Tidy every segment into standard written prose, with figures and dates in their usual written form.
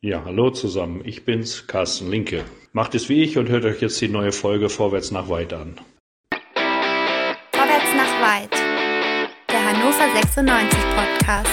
Ja, hallo zusammen, ich bin's, Carsten Linke. Macht es wie ich und hört euch jetzt die neue Folge Vorwärts nach Weit an. Vorwärts nach Weit, der Hannover 96 Podcast.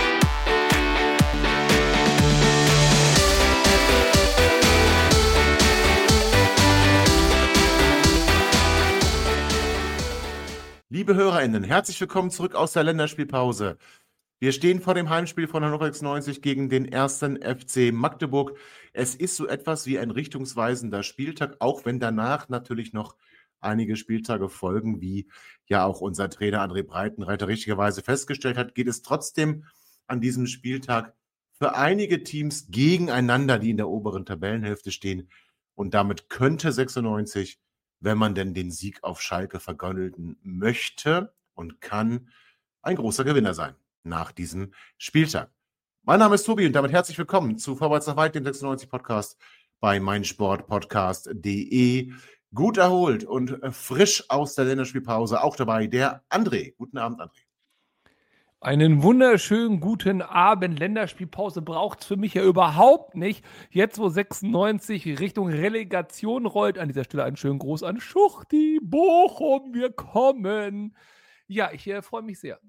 Liebe HörerInnen, herzlich willkommen zurück aus der Länderspielpause. Wir stehen vor dem Heimspiel von Hannover 96 gegen den 1. FC Magdeburg. Es ist so etwas wie ein richtungsweisender Spieltag, auch wenn danach natürlich noch einige Spieltage folgen, wie ja auch unser Trainer André Breitenreiter richtigerweise festgestellt hat, geht es trotzdem an diesem Spieltag für einige Teams gegeneinander, die in der oberen Tabellenhälfte stehen. Und damit könnte 96, wenn man denn den Sieg auf Schalke vergöneln möchte und kann, ein großer Gewinner sein nach diesem Spieltag. Mein Name ist Tobi und damit herzlich willkommen zu Vorwärts nach Weit, dem 96 Podcast bei meinsportpodcast.de. Gut erholt und frisch aus der Länderspielpause auch dabei der André. Guten Abend, André. Einen wunderschönen guten Abend. Länderspielpause braucht es für mich ja überhaupt nicht. Jetzt, wo 96 Richtung Relegation rollt, an dieser Stelle einen schönen Gruß an Schuchti, Bochum, wir kommen. Ja, ich freue mich sehr.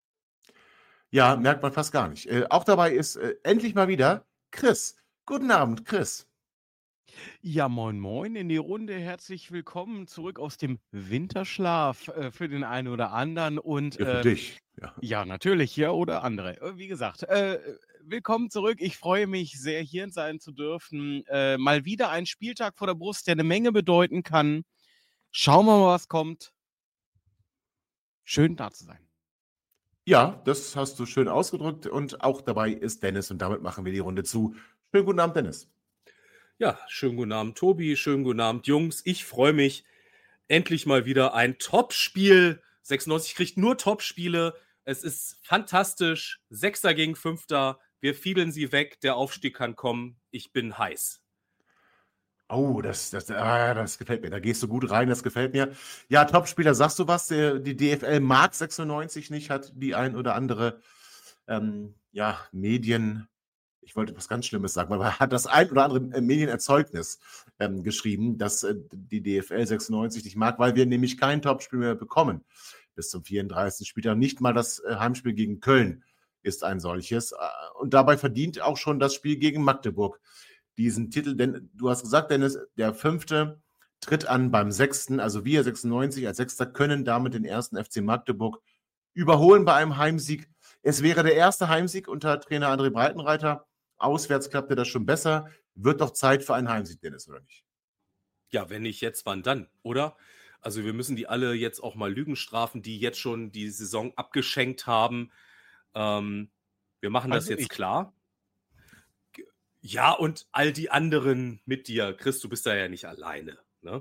Ja, merkt man fast gar nicht. Auch dabei ist endlich mal wieder Chris. Guten Abend, Chris. Ja, moin moin in die Runde. Herzlich willkommen zurück aus dem Winterschlaf für den einen oder anderen. Und Ja, für dich. ja, natürlich, ja, oder andere. Wie gesagt, willkommen zurück. Ich freue mich sehr, hier sein zu dürfen. Mal wieder ein Spieltag vor der Brust, der eine Menge bedeuten kann. Schauen wir mal, was kommt. Schön da zu sein. Ja, das hast du schön ausgedrückt und auch dabei ist Dennis und damit machen wir die Runde zu. Schönen guten Abend, Dennis. Ja, schönen guten Abend, Tobi, schönen guten Abend, Jungs. Ich freue mich, endlich mal wieder ein Top-Spiel. 96 kriegt nur Top-Spiele. Es ist fantastisch. Sechster gegen Fünfter. Wir fiebeln sie weg. Der Aufstieg kann kommen. Ich bin heiß. Oh, das gefällt mir. Da gehst du gut rein, das gefällt mir. Ja, Topspieler, sagst du was? Die DFL mag 96 nicht, hat die ein oder andere Medien, ich wollte was ganz Schlimmes sagen, aber hat das ein oder andere Medienerzeugnis geschrieben, dass die DFL 96 nicht mag, weil wir nämlich kein Topspiel mehr bekommen bis zum 34. Spieltag. Nicht mal das Heimspiel gegen Köln ist ein solches. Und dabei verdient auch schon das Spiel gegen Magdeburg diesen Titel, denn du hast gesagt, Dennis, der 5. tritt an beim 6., also wir 96 als 6. können damit den 1. FC Magdeburg überholen bei einem Heimsieg. Es wäre der erste Heimsieg unter Trainer André Breitenreiter. Auswärts klappte das schon besser. Wird doch Zeit für einen Heimsieg, Dennis, oder nicht? Ja, wenn nicht jetzt, wann dann, oder? Also wir müssen die alle jetzt auch mal Lügen strafen, die jetzt schon die Saison abgeschenkt haben. Wir machen das jetzt klar. Ja, und all die anderen mit dir. Chris, du bist da ja nicht alleine. Ne?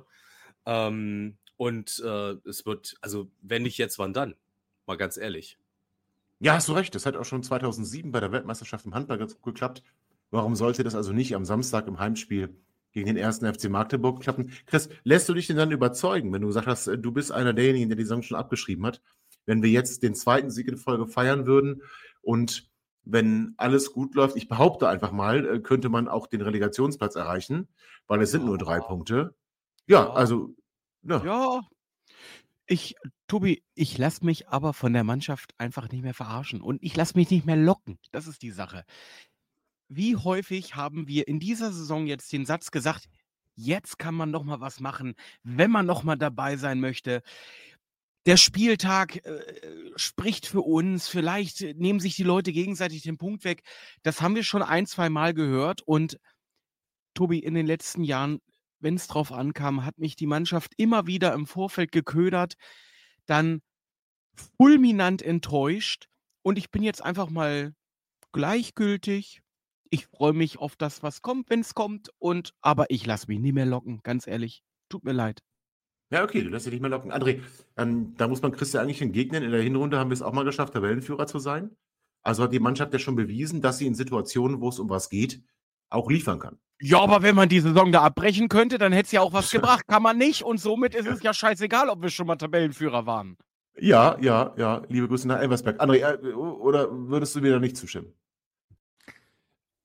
Es wird, also wenn nicht jetzt, wann dann? Mal ganz ehrlich. Ja, hast du recht. Das hat auch schon 2007 bei der Weltmeisterschaft im Handball geklappt. Warum sollte das also nicht am Samstag im Heimspiel gegen den 1. FC Magdeburg klappen? Chris, lässt du dich denn dann überzeugen, wenn du gesagt hast, du bist einer derjenigen, der die Saison schon abgeschrieben hat, wenn wir jetzt den 2. Sieg in Folge feiern würden und wenn alles gut läuft, ich behaupte einfach mal, könnte man auch den Relegationsplatz erreichen, weil es sind nur 3 Punkte. Ja, also. Ja. Tobi, ich lasse mich aber von der Mannschaft einfach nicht mehr verarschen und ich lasse mich nicht mehr locken. Das ist die Sache. Wie häufig haben wir in dieser Saison jetzt den Satz gesagt, jetzt kann man noch mal was machen, wenn man noch mal dabei sein möchte. Der Spieltag spricht für uns, vielleicht nehmen sich die Leute gegenseitig den Punkt weg. Das haben wir schon 1-2 Mal gehört und Tobi, in den letzten Jahren, wenn es drauf ankam, hat mich die Mannschaft immer wieder im Vorfeld geködert, dann fulminant enttäuscht und ich bin jetzt einfach mal gleichgültig. Ich freue mich auf das, was kommt, wenn es kommt, aber ich lasse mich nie mehr locken, ganz ehrlich. Tut mir leid. Ja, okay, du lässt dich nicht mehr locken. André, da muss man Chris ja eigentlich entgegnen. In der Hinrunde haben wir es auch mal geschafft, Tabellenführer zu sein. Also hat die Mannschaft ja schon bewiesen, dass sie in Situationen, wo es um was geht, auch liefern kann. Ja, aber wenn man die Saison da abbrechen könnte, dann hätte es ja auch was gebracht. Kann man nicht und somit ist es ja scheißegal, ob wir schon mal Tabellenführer waren. Ja, liebe Grüße nach Elversberg. André, oder würdest du mir da nicht zustimmen?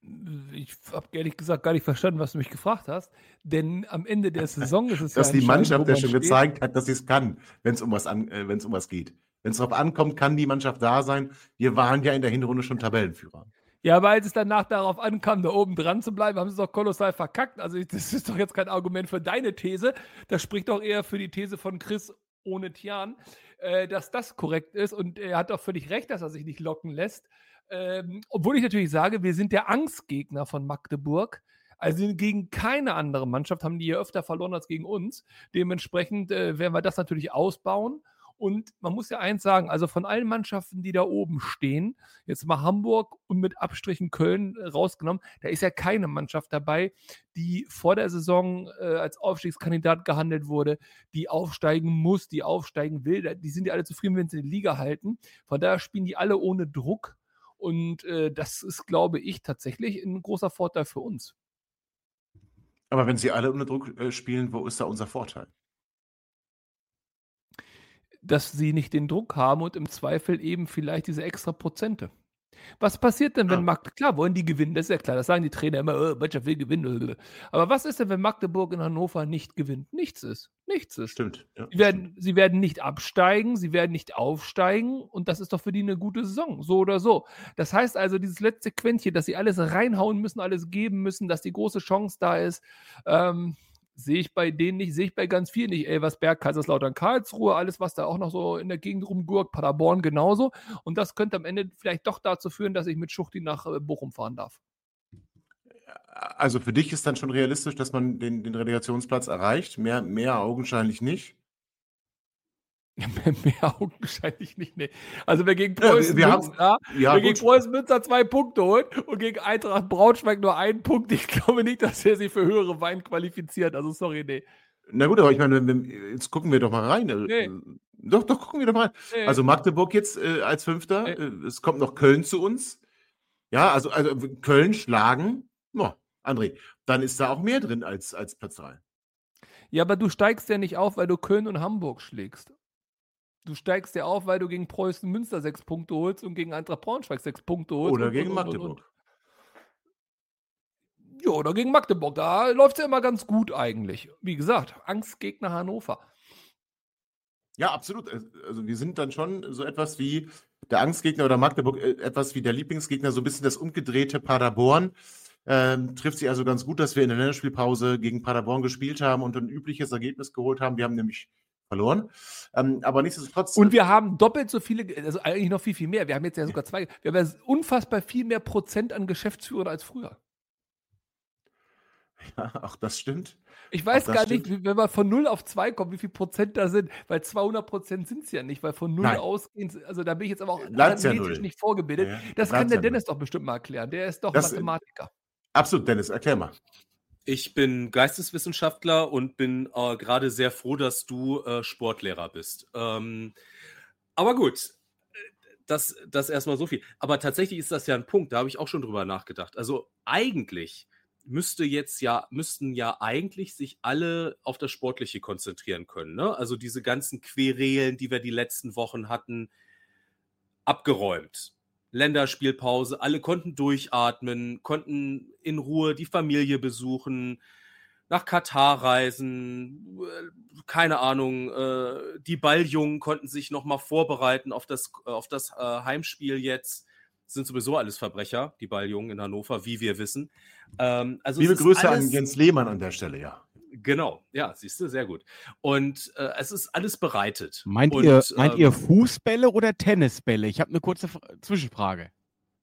Ich habe ehrlich gesagt gar nicht verstanden, was du mich gefragt hast. Denn am Ende der Saison ist es Dass die entscheidend, Mannschaft wo ja man schon steht. gezeigt hat, dass sie es kann, wenn es um was geht. Wenn es darauf ankommt, kann die Mannschaft da sein. Wir waren ja in der Hinrunde schon Tabellenführer. Ja, aber als es danach darauf ankam, da oben dran zu bleiben, haben sie es doch kolossal verkackt. Also das ist doch jetzt kein Argument für deine These. Das spricht doch eher für die These von Chris ohne Tian, dass das korrekt ist. Und er hat doch völlig recht, dass er sich nicht locken lässt. Obwohl ich natürlich sage, wir sind der Angstgegner von Magdeburg. Also gegen keine andere Mannschaft haben die hier öfter verloren als gegen uns. Dementsprechend werden wir das natürlich ausbauen. Und man muss ja eins sagen, also von allen Mannschaften, die da oben stehen, jetzt mal Hamburg und mit Abstrichen Köln rausgenommen, da ist ja keine Mannschaft dabei, die vor der Saison als Aufstiegskandidat gehandelt wurde, die aufsteigen muss, die aufsteigen will. Die sind ja alle zufrieden, wenn sie die Liga halten. Von daher spielen die alle ohne Druck. Und das ist, glaube ich, tatsächlich ein großer Vorteil für uns. Aber wenn sie alle unter Druck spielen, wo ist da unser Vorteil? Dass sie nicht den Druck haben und im Zweifel eben vielleicht diese extra Prozente. Was passiert denn, wenn Magdeburg, klar, wollen die gewinnen, das ist ja klar, das sagen die Trainer immer, Mannschaft will gewinnen. Aber was ist denn, wenn Magdeburg in Hannover nicht gewinnt? Nichts ist. Stimmt. Ja, Sie werden nicht absteigen, sie werden nicht aufsteigen und das ist doch für die eine gute Saison, so oder so. Das heißt also, dieses letzte Quäntchen, dass sie alles reinhauen müssen, alles geben müssen, dass die große Chance da ist, sehe ich bei denen nicht, sehe ich bei ganz vielen nicht. Elversberg, Kaiserslautern, Karlsruhe, alles, was da auch noch so in der Gegend rumgurkt, Paderborn genauso. Und das könnte am Ende vielleicht doch dazu führen, dass ich mit Schuchti nach Bochum fahren darf. Also für dich ist dann schon realistisch, dass man den Relegationsplatz erreicht? Mehr augenscheinlich nicht. Mehr augenscheinlich nicht, nee. Also wer gegen Preußen gegen Preußen Münster 2 Punkte holt und gegen Eintracht Braunschweig nur 1 Punkt, ich glaube nicht, dass er sich für höhere Wein qualifiziert. Also sorry, nee. Na gut, aber ich meine, jetzt gucken wir doch mal rein. Nee. Doch, gucken wir doch mal rein. Nee. Also Magdeburg jetzt als Fünfter. Es kommt noch Köln zu uns. Ja, also Köln schlagen. André, dann ist da auch mehr drin als Platz 3. Ja, aber du steigst ja nicht auf, weil du Köln und Hamburg schlägst. Du steigst ja auf, weil du gegen Preußen Münster 6 Punkte holst und gegen Eintracht Braunschweig 6 Punkte holst. Oder gegen Magdeburg. Ja, oder gegen Magdeburg. Da läuft es ja immer ganz gut eigentlich. Wie gesagt, Angstgegner Hannover. Ja, absolut. Also wir sind dann schon so etwas wie der Angstgegner oder Magdeburg, etwas wie der Lieblingsgegner, so ein bisschen das umgedrehte Paderborn. Trifft sich also ganz gut, dass wir in der Länderspielpause gegen Paderborn gespielt haben und ein übliches Ergebnis geholt haben. Wir haben nämlich verloren. Aber nichtsdestotrotz. Und wir haben doppelt so viele, also eigentlich noch viel, viel mehr. Wir haben jetzt ja sogar wir haben ja unfassbar viel mehr Prozent an Geschäftsführern als früher. Ja, auch das stimmt. Ich weiß gar nicht, wenn wir von 0 auf 2 kommen, wie viel Prozent da sind, weil 200% sind es ja nicht, weil von 0 ausgehend, also da bin ich jetzt aber auch analytisch nicht vorgebildet. Ja, das kann der Dennis doch bestimmt mal erklären. Der ist doch Mathematiker. Absolut, Dennis, erklär mal. Ich bin Geisteswissenschaftler und bin gerade sehr froh, dass du Sportlehrer bist. Aber gut, das erstmal so viel. Aber tatsächlich ist das ja ein Punkt, da habe ich auch schon drüber nachgedacht. Also eigentlich müssten ja eigentlich sich alle auf das Sportliche konzentrieren können. Ne? Also diese ganzen Querelen, die wir die letzten Wochen hatten, abgeräumt. Länderspielpause, alle konnten durchatmen, konnten in Ruhe die Familie besuchen, nach Katar reisen, keine Ahnung, die Balljungen konnten sich nochmal vorbereiten auf das Heimspiel jetzt. Sind sowieso alles Verbrecher, die Balljungen in Hannover, wie wir wissen. Also liebe Grüße an Jens Lehmann an der Stelle, ja. Genau, ja, siehst du, sehr gut. Und es ist alles bereitet. Meint ihr Fußbälle oder Tennisbälle? Ich habe eine kurze Zwischenfrage.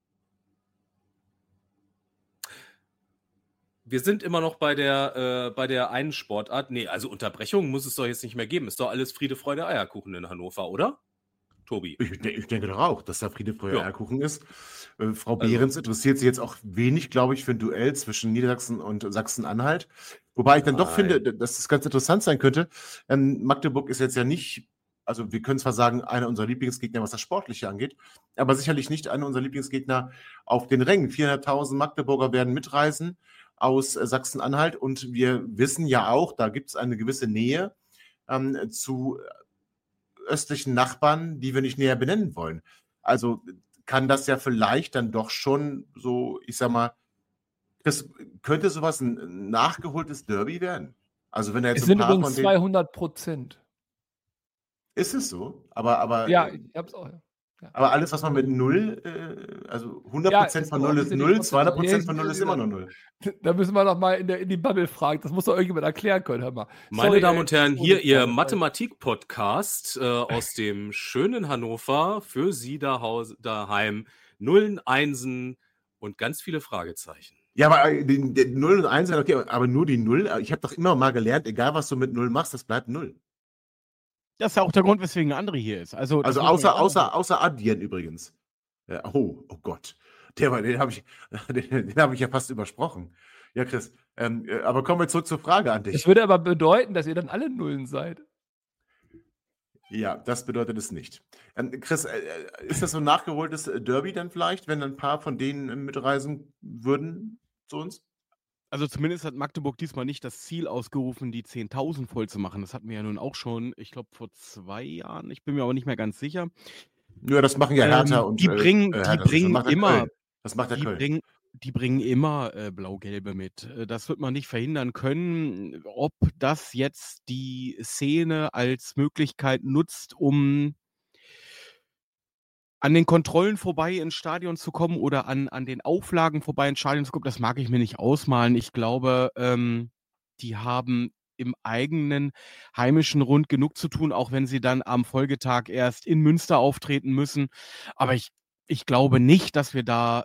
Wir sind immer noch bei der einen Sportart. Nee, also Unterbrechungen muss es doch jetzt nicht mehr geben. Ist doch alles Friede, Freude, Eierkuchen in Hannover, oder? Tobi. Ich denke doch auch, dass da Friede, Freude, Eierkuchen ist. Frau Behrens interessiert sich jetzt auch wenig, glaube ich, für ein Duell zwischen Niedersachsen und Sachsen-Anhalt. Wobei ich dann doch finde, dass das ganz interessant sein könnte. Magdeburg ist jetzt ja nicht, also wir können zwar sagen, einer unserer Lieblingsgegner, was das Sportliche angeht, aber sicherlich nicht einer unserer Lieblingsgegner auf den Rängen. 400.000 Magdeburger werden mitreisen aus Sachsen-Anhalt und wir wissen ja auch, da gibt es eine gewisse Nähe zu östlichen Nachbarn, die wir nicht näher benennen wollen. Also kann das ja vielleicht dann doch schon so, ich sag mal, Das könnte sowas ein nachgeholtes Derby werden? Also wenn er jetzt Es ein sind paar übrigens von denen... 200%. Ist es so? Aber Ja, ich hab's auch. Ja. aber alles, was man mit 0, also 100% ist von aber 0 auch ist ein bisschen 0, die Konzentration. 200% von 0 ist immer noch 0. Da müssen wir noch mal in die Bubble fragen. Das muss doch irgendjemand erklären können, hör mal. Meine Sorry, Damen und Herren, hier Ihr Frage. Mathematik-Podcast aus dem schönen Hannover für Sie daheim. Nullen, Einsen und ganz viele Fragezeichen. Ja, aber die 0 und 1 sind okay, aber nur die 0. Ich habe doch immer mal gelernt, egal was du mit 0 machst, das bleibt 0. Das ist ja auch der Grund, weswegen André hier ist. Also Also außer addieren übrigens. Ja, oh Gott. Den habe ich ja fast übersprochen. Ja, Chris. Aber kommen wir zurück zur Frage an dich. Das würde aber bedeuten, dass ihr dann alle Nullen seid. Ja, das bedeutet es nicht. Chris, ist das so ein nachgeholtes Derby dann vielleicht, wenn ein paar von denen mitreisen würden zu uns? Also zumindest hat Magdeburg diesmal nicht das Ziel ausgerufen, die 10.000 voll zu machen. Das hatten wir ja nun auch schon, ich glaube, vor 2 Jahren. Ich bin mir aber nicht mehr ganz sicher. Ja, das machen ja Hertha und die bringen immer, Das macht der Köln. Die bringen immer Blau-Gelbe mit. Das wird man nicht verhindern können. Ob das jetzt die Szene als Möglichkeit nutzt, um an den Kontrollen vorbei ins Stadion zu kommen oder an den Auflagen vorbei ins Stadion zu kommen, das mag ich mir nicht ausmalen. Ich glaube, die haben im eigenen heimischen Rund genug zu tun, auch wenn sie dann am Folgetag erst in Münster auftreten müssen. Aber ich glaube nicht, dass wir da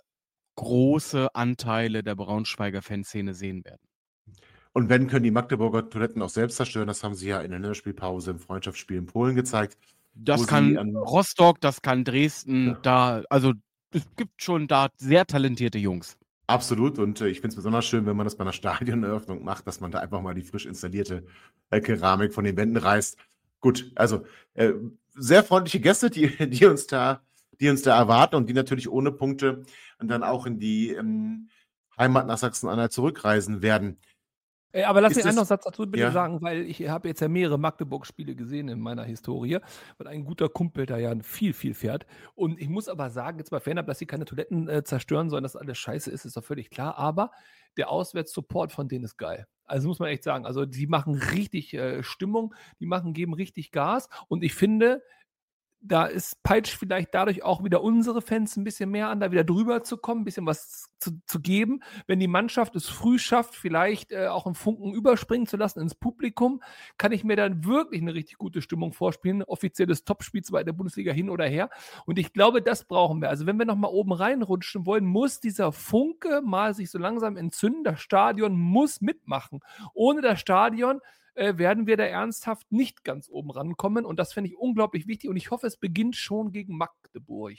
große Anteile der Braunschweiger Fanszene sehen werden. Und wenn, können die Magdeburger Toiletten auch selbst zerstören. Das haben sie ja in der Länderspielpause im Freundschaftsspiel in Polen gezeigt. Das kann Rostock, das kann Dresden, also es gibt schon da sehr talentierte Jungs. Absolut, und ich finde es besonders schön, wenn man das bei einer Stadioneröffnung macht, dass man da einfach mal die frisch installierte Keramik von den Wänden reißt. Gut, also sehr freundliche Gäste, die uns da erwarten und die natürlich ohne Punkte dann auch in die Heimat nach Sachsen-Anhalt zurückreisen werden. Aber lass mich einen Satz dazu bitte sagen, weil ich habe jetzt ja mehrere Magdeburg-Spiele gesehen in meiner Historie, weil ein guter Kumpel da ja viel fährt. Und ich muss aber sagen, jetzt mal fernab, dass sie keine Toiletten zerstören sollen, dass alles scheiße ist doch völlig klar. Aber der Auswärtssupport von denen ist geil. Also muss man echt sagen, also die machen richtig Stimmung, geben richtig Gas. Und ich finde, da peitscht vielleicht dadurch auch wieder unsere Fans ein bisschen mehr an, da wieder drüber zu kommen, ein bisschen was zu geben. Wenn die Mannschaft es früh schafft, vielleicht auch einen Funken überspringen zu lassen ins Publikum, kann ich mir dann wirklich eine richtig gute Stimmung vorspielen. Offizielles Topspiel zwar in der Bundesliga hin oder her. Und ich glaube, das brauchen wir. Also wenn wir nochmal oben reinrutschen wollen, muss dieser Funke mal sich so langsam entzünden. Das Stadion muss mitmachen. Ohne das Stadion werden wir da ernsthaft nicht ganz oben rankommen. Und das finde ich unglaublich wichtig. Und ich hoffe, es beginnt schon gegen Magdeburg.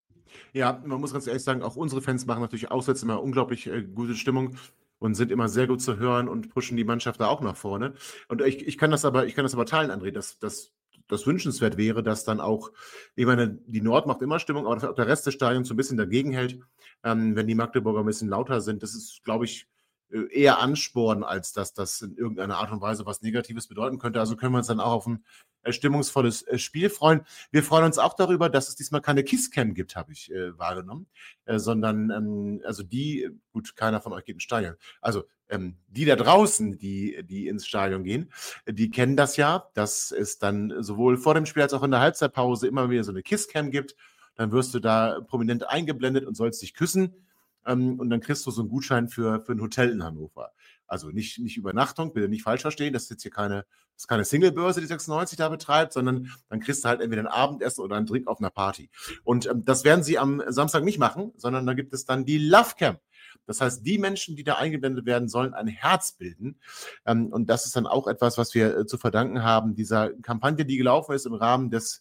Ja, man muss ganz ehrlich sagen, auch unsere Fans machen natürlich auswärts immer unglaublich gute Stimmung und sind immer sehr gut zu hören und pushen die Mannschaft da auch nach vorne. Und ich kann das aber teilen, André, dass das wünschenswert wäre, dass dann auch, ich meine, die Nord macht immer Stimmung, aber dass auch der Rest des Stadions so ein bisschen dagegen hält, wenn die Magdeburger ein bisschen lauter sind. Das ist, glaube ich, eher Ansporn, als dass das in irgendeiner Art und Weise was Negatives bedeuten könnte. Also können wir uns dann auch auf ein stimmungsvolles Spiel freuen. Wir freuen uns auch darüber, dass es diesmal keine Kisscam gibt, habe ich wahrgenommen, sondern also gut, keiner von euch geht ins Stadion. Also die da draußen, die ins Stadion gehen, die kennen das ja, dass es dann sowohl vor dem Spiel als auch in der Halbzeitpause immer wieder so eine Kisscam gibt. Dann wirst du da prominent eingeblendet und sollst dich küssen. Und dann kriegst du so einen Gutschein für ein Hotel in Hannover. Also nicht Übernachtung, bitte nicht falsch verstehen, das ist jetzt hier keine Singlebörse, die 96 da betreibt, sondern dann kriegst du halt entweder ein Abendessen oder einen Drink auf einer Party. Und das werden sie am Samstag nicht machen, sondern da gibt es dann die Lovecam. Das heißt, die Menschen, die da eingeblendet werden, sollen ein Herz bilden. Und das ist dann auch etwas, was wir zu verdanken haben, dieser Kampagne, die gelaufen ist im Rahmen des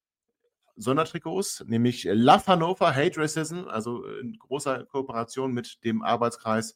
Sondertrikots, nämlich Love Hannover, Hate Racism, also in großer Kooperation mit dem Arbeitskreis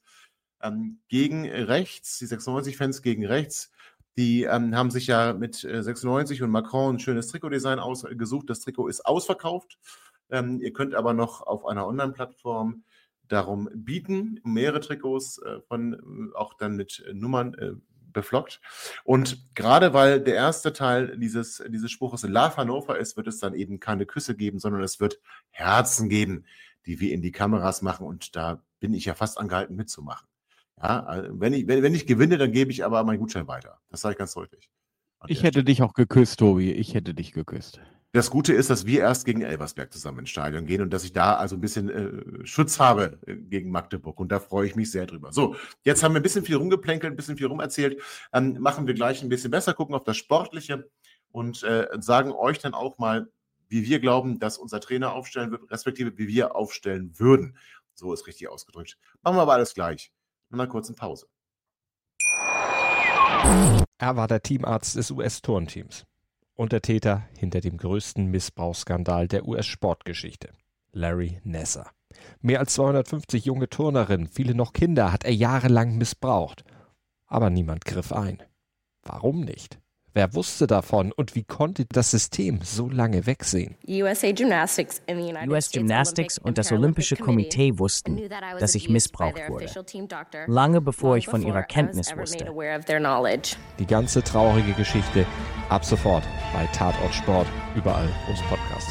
gegen rechts, die 96-Fans gegen rechts, die haben sich ja mit 96 und Macron ein schönes Trikotdesign ausgesucht. Das Trikot ist ausverkauft. Ihr könnt aber noch auf einer Online-Plattform darum bieten, mehrere Trikots auch dann mit Nummern beflockt. Und gerade weil der erste Teil dieses Spruches Love Hannover ist, wird es dann eben keine Küsse geben, sondern es wird Herzen geben, die wir in die Kameras machen. Und da bin ich ja fast angehalten mitzumachen. Ja, also wenn ich gewinne, dann gebe ich aber meinen Gutschein weiter. Das sage ich ganz deutlich. Ich hätte dich auch geküsst, Tobi. Ich hätte dich geküsst. Das Gute ist, dass wir erst gegen Elversberg zusammen ins Stadion gehen und dass ich da also ein bisschen Schutz habe gegen Magdeburg. Und da freue ich mich sehr drüber. So, jetzt haben wir ein bisschen viel rumgeplänkelt, ein bisschen viel rumerzählt. Machen wir gleich ein bisschen besser, gucken auf das Sportliche und sagen euch dann auch mal, wie wir glauben, dass unser Trainer aufstellen wird, respektive wie wir aufstellen würden. So ist richtig ausgedrückt. Machen wir aber alles gleich. In einer kurzen Pause. Er war der Teamarzt des US-Turnteams und der Täter hinter dem größten Missbrauchsskandal der US-Sportgeschichte, Larry Nassar. Mehr als 250 junge Turnerinnen, viele noch Kinder, hat er jahrelang missbraucht. Aber niemand griff ein. Warum nicht? Wer wusste davon und wie konnte das System so lange wegsehen? US Gymnastics und das Olympische Komitee wussten, dass ich missbraucht wurde, lange bevor ich von ihrer Kenntnis wusste. Die ganze traurige Geschichte ab sofort bei Tatort Sport, überall, wo es Podcasts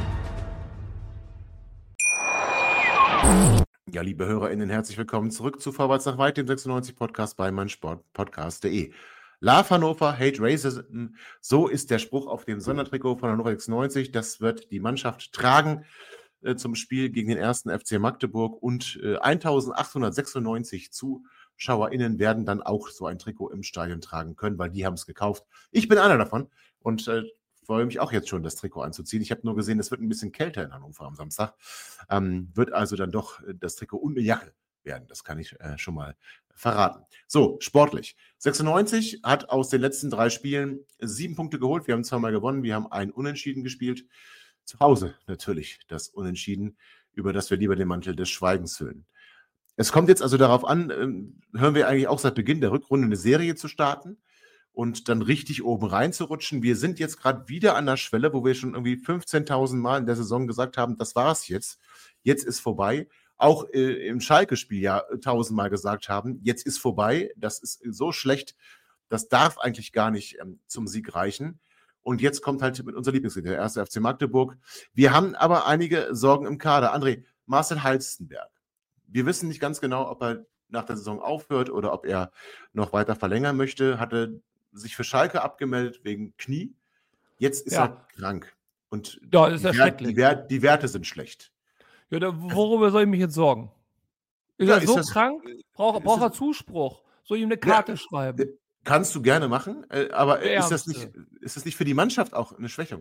gibt. Ja, liebe HörerInnen, herzlich willkommen zurück zu Vorwärts nach Weit, dem 96-Podcast bei meinsportpodcast.de. Love Hannover, Hate Racism, so ist der Spruch auf dem Sondertrikot von Hannover 96. Das wird die Mannschaft tragen zum Spiel gegen den 1. FC Magdeburg und 1896 ZuschauerInnen werden dann auch so ein Trikot im Stadion tragen können, weil die haben es gekauft. Ich bin einer davon und freue mich auch jetzt schon, das Trikot anzuziehen. Ich habe nur gesehen, es wird ein bisschen kälter in Hannover am Samstag. Wird also dann doch das Trikot und eine Jacke werden. Das kann ich schon mal verraten. So, sportlich. 96 hat aus den letzten 3 Spielen 7 Punkte geholt. Wir haben 2-mal gewonnen. Wir haben ein Unentschieden gespielt. Zu Hause natürlich das Unentschieden, über das wir lieber den Mantel des Schweigens hüllen. Es kommt jetzt also darauf an, hören wir eigentlich auch seit Beginn der Rückrunde eine Serie zu starten und dann richtig oben reinzurutschen. Wir sind jetzt gerade wieder an der Schwelle, wo wir schon irgendwie 15.000 Mal in der Saison gesagt haben, das war's jetzt. Jetzt ist vorbei. Auch im Schalke-Spiel ja 1000-mal gesagt haben, jetzt ist vorbei, das ist so schlecht, das darf eigentlich gar nicht zum Sieg reichen. Und jetzt kommt halt mit unserer Lieblingsliga, der 1. FC Magdeburg. Wir haben aber einige Sorgen im Kader. André, Marcel Halstenberg. Wir wissen nicht ganz genau, ob er nach der Saison aufhört oder ob er noch weiter verlängern möchte. Hatte sich für Schalke abgemeldet wegen Knie. Jetzt ist er krank. Und ja, ist ja schrecklich. Die Werte sind schlecht. Ja, worüber soll ich mich jetzt sorgen? Ist er so krank? Braucht er Zuspruch? Soll ich ihm eine Karte schreiben? Kannst du gerne machen, aber ist das nicht für die Mannschaft auch eine Schwächung?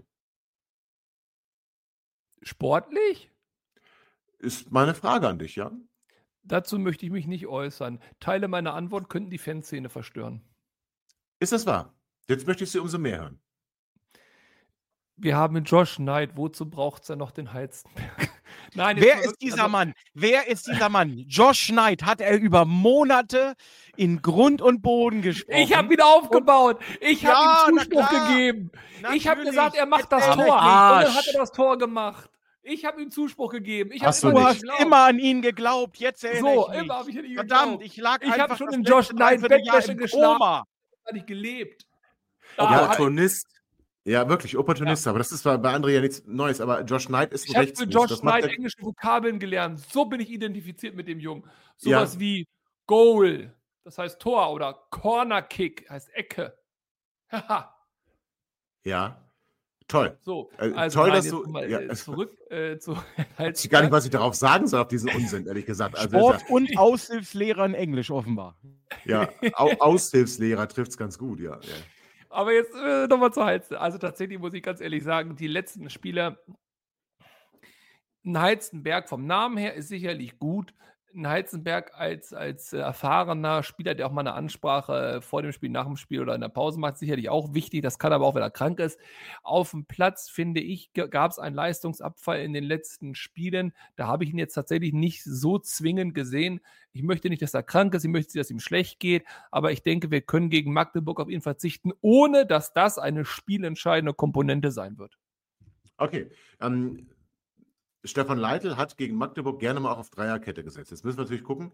Sportlich? Ist meine Frage an dich, ja? Dazu möchte ich mich nicht äußern. Teile meiner Antwort könnten die Fanszene verstören. Ist das wahr? Jetzt möchte ich sie umso mehr hören. Wir haben Josh Knight. Wozu braucht es ja noch den Halstenberg? Nein, Wer ist dieser Mann? Wer ist dieser Mann? Josh Knight hat er über Monate in Grund und Boden gesprochen. Ich habe ihn aufgebaut. Ich habe ihm Zuspruch gegeben. Natürlich. Ich habe gesagt, er macht das Tor nicht. Und dann hat er das Tor gemacht. Ich habe ihm Zuspruch gegeben. Du hast immer an ihn geglaubt. Jetzt erinnere ich mich. Immer habe ich an ihn geglaubt. Verdammt, ich habe schon in Josh Knight Bettwäsche geschlafen. Habe ich gelebt. Opportunist. Ja, wirklich, Opportunist, aber das ist bei André ja nichts Neues, aber Josh Knight ist ein Rechtsfuß. Ich habe für Josh Knight englische Vokabeln gelernt. So bin ich identifiziert mit dem Jungen. Sowas wie Goal, das heißt Tor, oder Corner Kick, heißt Ecke. Haha. Ja, toll. So, also toll, dass du zurück zu weiß ich gar nicht, was ich darauf sagen soll auf diesen Unsinn, ehrlich gesagt. Also, Sport- und Aushilfslehrer in Englisch offenbar. Ja, Aushilfslehrer trifft es ganz gut, ja. Aber jetzt nochmal zur Halstenberg. Also tatsächlich muss ich ganz ehrlich sagen, die letzten Spieler, ein Halstenberg vom Namen her ist sicherlich gut. Ein Halstenberg als erfahrener Spieler, der auch mal eine Ansprache vor dem Spiel, nach dem Spiel oder in der Pause macht, sicherlich auch wichtig. Das kann aber auch, wenn er krank ist. Auf dem Platz, finde ich, gab es einen Leistungsabfall in den letzten Spielen. Da habe ich ihn jetzt tatsächlich nicht so zwingend gesehen. Ich möchte nicht, dass er krank ist. Ich möchte nicht, dass ihm schlecht geht. Aber ich denke, wir können gegen Magdeburg auf ihn verzichten, ohne dass das eine spielentscheidende Komponente sein wird. Okay. Stefan Leitl hat gegen Magdeburg gerne mal auch auf Dreierkette gesetzt. Jetzt müssen wir natürlich gucken.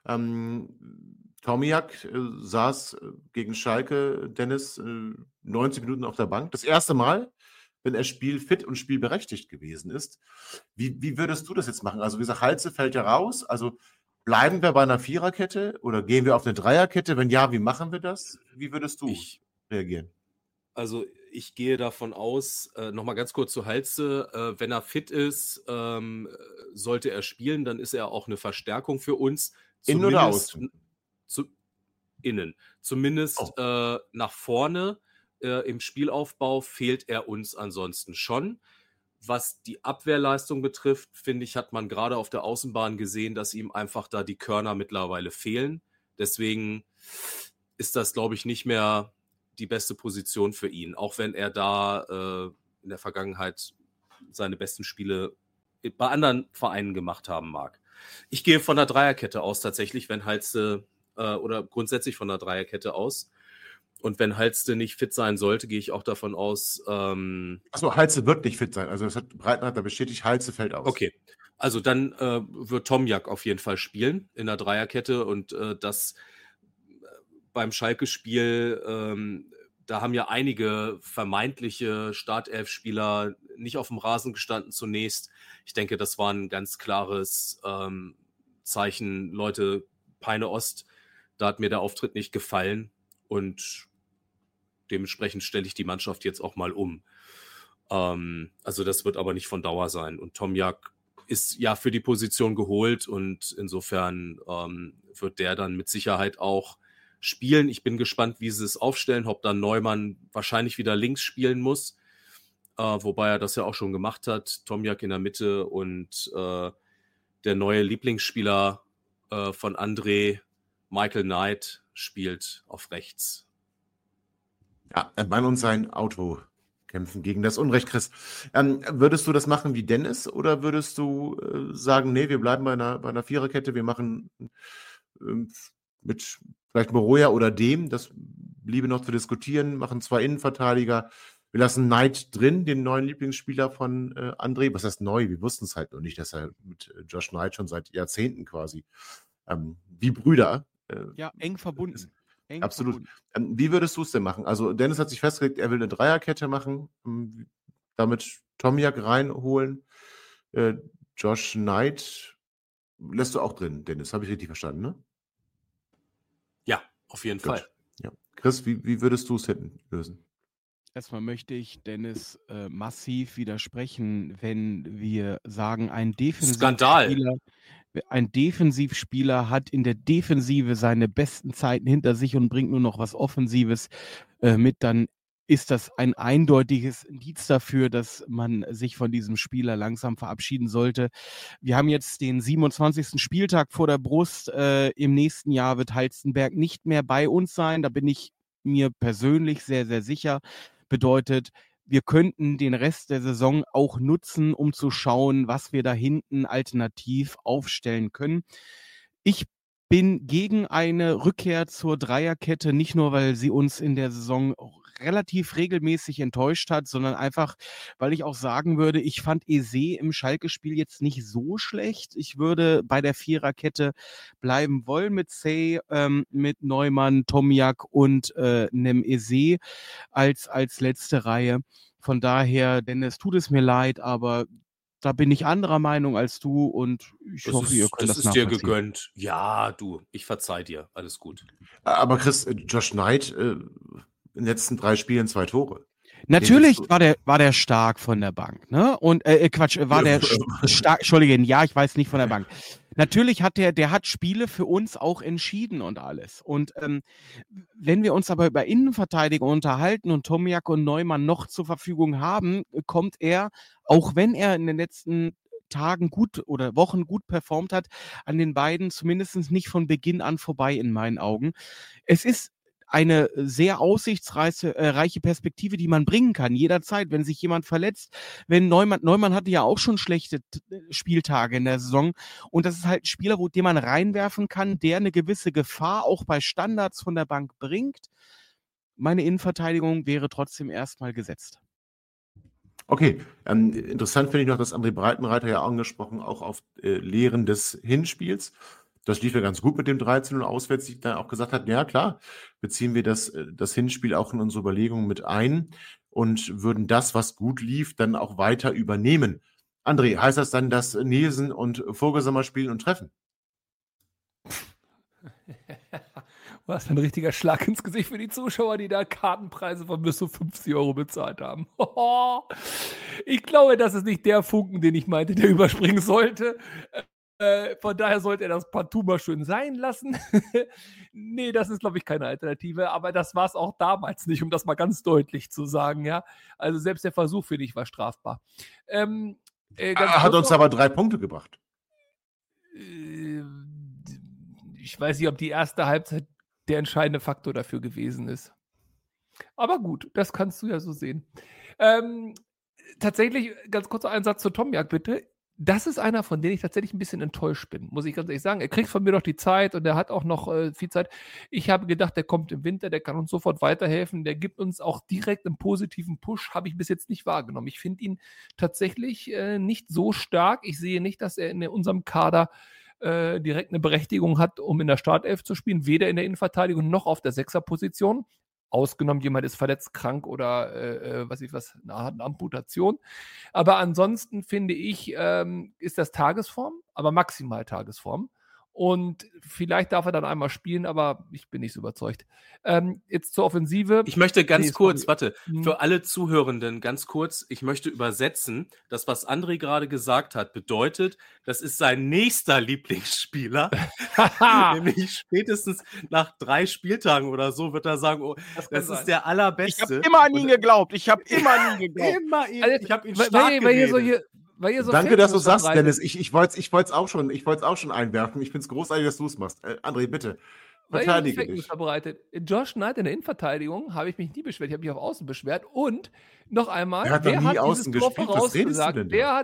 Tomiak saß gegen Schalke, Dennis, 90 Minuten auf der Bank. Das erste Mal, wenn er spielfit und spielberechtigt gewesen ist. Wie würdest du das jetzt machen? Also wie gesagt, Halze fällt ja raus. Also Bleiben wir bei einer Viererkette oder gehen wir auf eine Dreierkette? Wenn ja, wie machen wir das? Wie würdest du reagieren? Also ich gehe davon aus, nochmal ganz kurz zu Halze, wenn er fit ist, sollte er spielen, dann ist er auch eine Verstärkung für uns. Innen oder außen? Innen. Zumindest nach vorne im Spielaufbau fehlt er uns ansonsten schon. Was die Abwehrleistung betrifft, finde ich, hat man gerade auf der Außenbahn gesehen, dass ihm einfach da die Körner mittlerweile fehlen. Deswegen ist das, glaube ich, nicht mehr die beste Position für ihn, auch wenn er da in der Vergangenheit seine besten Spiele bei anderen Vereinen gemacht haben mag. Ich gehe von der Dreierkette aus tatsächlich, wenn Halste oder grundsätzlich von der Dreierkette aus. Und wenn Halste nicht fit sein sollte, gehe ich auch davon aus. Achso, Halze wird nicht fit sein. Also das hat Breitenreiter bestätigt, Halze fällt aus. Okay, also dann wird Tomjak auf jeden Fall spielen in der Dreierkette und das beim Schalke-Spiel, da haben ja einige vermeintliche Startelf-Spieler nicht auf dem Rasen gestanden zunächst. Ich denke, das war ein ganz klares Zeichen, Leute, Peine Ost, da hat mir der Auftritt nicht gefallen und dementsprechend stelle ich die Mannschaft jetzt auch mal um. Also das wird aber nicht von Dauer sein. Und Tomjak ist ja für die Position geholt und insofern wird der dann mit Sicherheit auch spielen. Ich bin gespannt, wie sie es aufstellen, ob dann Neumann wahrscheinlich wieder links spielen muss, wobei er das ja auch schon gemacht hat. Tomjak in der Mitte und der neue Lieblingsspieler von André, Michael Knight, spielt auf rechts. Ja, ein Mann und sein Auto kämpfen gegen das Unrecht, Chris. Würdest du das machen wie Dennis oder würdest du sagen, nee, wir bleiben bei einer Viererkette, wir machen mit vielleicht Moroja oder dem, das bliebe noch zu diskutieren, machen 2 Innenverteidiger, wir lassen Knight drin, den neuen Lieblingsspieler von André. Was heißt neu? Wir wussten es halt noch nicht, dass er mit Josh Knight schon seit Jahrzehnten quasi wie Brüder ja, eng verbunden. Absolut. Wie würdest du es denn machen? Also Dennis hat sich festgelegt, er will eine Dreierkette machen, damit Tomjak reinholen. Josh Knight lässt du auch drin, Dennis. Habe ich richtig verstanden, ne? Ja, auf jeden Fall. Ja. Chris, wie würdest du es hinten lösen? Erstmal möchte ich Dennis massiv widersprechen, wenn wir sagen, ein Defensivspieler hat in der Defensive seine besten Zeiten hinter sich und bringt nur noch was Offensives mit, dann ist das ein eindeutiges Indiz dafür, dass man sich von diesem Spieler langsam verabschieden sollte. Wir haben jetzt den 27. Spieltag vor der Brust. Im nächsten Jahr wird Halstenberg nicht mehr bei uns sein. Da bin ich mir persönlich sehr, sehr sicher. Bedeutet, wir könnten den Rest der Saison auch nutzen, um zu schauen, was wir da hinten alternativ aufstellen können. Ich bin gegen eine Rückkehr zur Dreierkette, nicht nur, weil sie uns in der Saison relativ regelmäßig enttäuscht hat, sondern einfach, weil ich auch sagen würde, ich fand Eze im Schalke-Spiel jetzt nicht so schlecht. Ich würde bei der Viererkette bleiben wollen mit Sey, mit Neumann, Tomjak und nem Eze als letzte Reihe. Von daher, Dennis, tut es mir leid, aber da bin ich anderer Meinung als du und ich hoffe, ihr könnt das nachvollziehen. Das ist dir gegönnt. Ja, du, ich verzeih dir. Alles gut. Aber Chris, Josh Knight in den letzten 3 Spielen 2 Tore. Natürlich war der stark von der Bank, ne? Und war der stark, Entschuldigung, ja, ich weiß nicht von der Bank. Natürlich hat der hat Spiele für uns auch entschieden und alles. Und wenn wir uns aber über Innenverteidigung unterhalten und Tomjak und Neumann noch zur Verfügung haben, kommt er, auch wenn er in den letzten Tagen gut oder Wochen gut performt hat, an den beiden zumindest nicht von Beginn an vorbei in meinen Augen. Es ist eine sehr aussichtsreiche Perspektive, die man bringen kann, jederzeit, wenn sich jemand verletzt. Wenn Neumann hatte ja auch schon schlechte Spieltage in der Saison und das ist halt ein Spieler, den man reinwerfen kann, der eine gewisse Gefahr auch bei Standards von der Bank bringt. Meine Innenverteidigung wäre trotzdem erstmal gesetzt. Okay, interessant finde ich noch, dass André Breitenreiter ja angesprochen, auch auf Lehren des Hinspiels. Das lief ja ganz gut mit dem 13-0 auswärts, die dann auch gesagt hat, ja klar, beziehen wir das Hinspiel auch in unsere Überlegungen mit ein und würden das, was gut lief, dann auch weiter übernehmen. André, heißt das dann, dass Nielsen und Vogelsammer spielen und treffen? Was ein richtiger Schlag ins Gesicht für die Zuschauer, die da Kartenpreise von bis zu 50 € bezahlt haben. Ich glaube, das ist nicht der Funken, den ich meinte, der überspringen sollte. Von daher sollte er das partout mal schön sein lassen. Nee, das ist, glaube ich, keine Alternative. Aber das war es auch damals nicht, um das mal ganz deutlich zu sagen. Ja, also selbst der Versuch, finde ich, war strafbar. Hat uns aber 3 Punkte gebracht. Ich weiß nicht, ob die erste Halbzeit der entscheidende Faktor dafür gewesen ist. Aber gut, das kannst du ja so sehen. Tatsächlich, ganz kurz ein Satz zu Tomiak, bitte. Das ist einer, von dem ich tatsächlich ein bisschen enttäuscht bin, muss ich ganz ehrlich sagen. Er kriegt von mir noch die Zeit und er hat auch noch viel Zeit. Ich habe gedacht, der kommt im Winter, der kann uns sofort weiterhelfen. Der gibt uns auch direkt einen positiven Push, habe ich bis jetzt nicht wahrgenommen. Ich finde ihn tatsächlich nicht so stark. Ich sehe nicht, dass er in unserem Kader direkt eine Berechtigung hat, um in der Startelf zu spielen, weder in der Innenverteidigung noch auf der Sechserposition. Ausgenommen, jemand ist verletzt, krank oder eine Amputation. Aber ansonsten finde ich, ist das Tagesform, aber maximal Tagesform. Und vielleicht darf er dann einmal spielen, aber ich bin nicht so überzeugt. Jetzt zur Offensive. Ich möchte ganz kurz, für alle Zuhörenden ganz kurz, ich möchte übersetzen, das, was André gerade gesagt hat, bedeutet, das ist sein nächster Lieblingsspieler. Nämlich spätestens nach 3 Spieltagen oder so wird er sagen, oh, das ist der allerbeste. Ich habe immer an ihn geglaubt. Ich habe immer an ihn geglaubt. Ich habe ihn stark geredet. So danke, dass du sagst, Dennis. Ich wollte es auch schon einwerfen. Ich finde es großartig, dass du es machst. André, bitte. Verteidige dich. Verbreitet. Josh Knight in der Innenverteidigung habe ich mich nie beschwert. Ich habe mich auf Außen beschwert. Und noch einmal, er hat doch nie außen gespielt. Was redest du denn da?